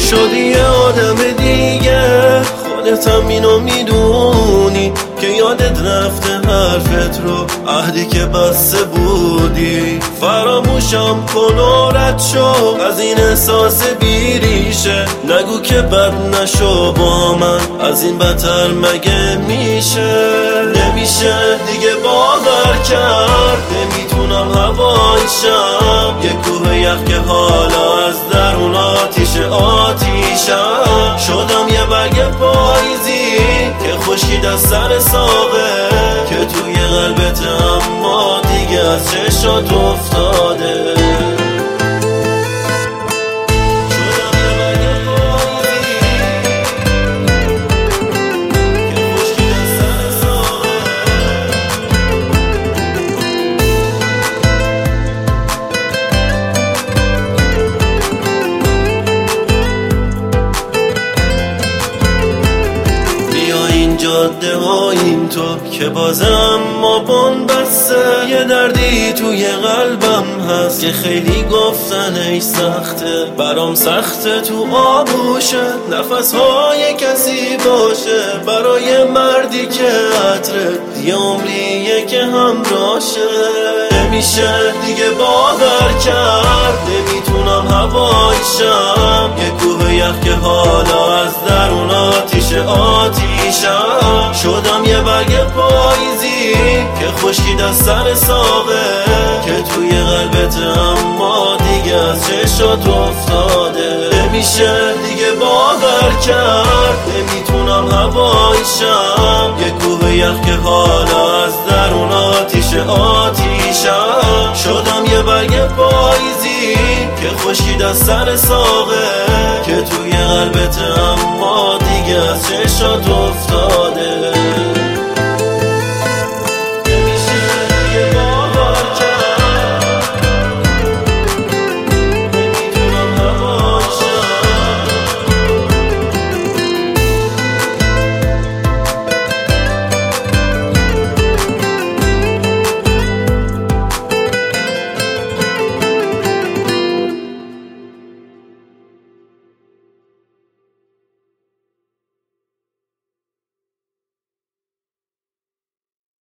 شدی یه آدم دیگه، خودت هم اینو میدونی که یادت رفته حرفت رو، عهدی که بسته بودی. فراموشم کن و رد شو از این احساس بیریشه، نگو که بد نشو با من، از این بدتر مگه میشه؟ نمیشه دیگه باور کرد، نمیتونم هوایشم، یه کوه یخ که حالا از درون آتیشم شدم. یه برگ پاییزی که خشکید از سر ساقه، که توی قلبت اما دیگه از چشات افتاده. جاده ها این تو که بازم ما بون بسته، یه دردی توی قلبم هست که خیلی گفتنش سخته، برام سخته تو آبوشه نفس های کسی باشه، برای مردی که عطره یه عمریه که همراشه. نمیشه دیگه باور کرد، نمیتونم هوایشم، یه کوه یخ که حالا از درون آتیشم شدم. یه برگ پاییزی که خشکید از سر ساقه، که توی قلبت اما دیگه از چشات افتاده. نمیشه دیگه باور کرد، نمیتونم هوایشم، یه کوه یخ که حالا از درون آتیشم شدم. یه برگ پاییزی که خشکید از سر ساقه، که توی قلبت اما دیگه از چشات افتاده.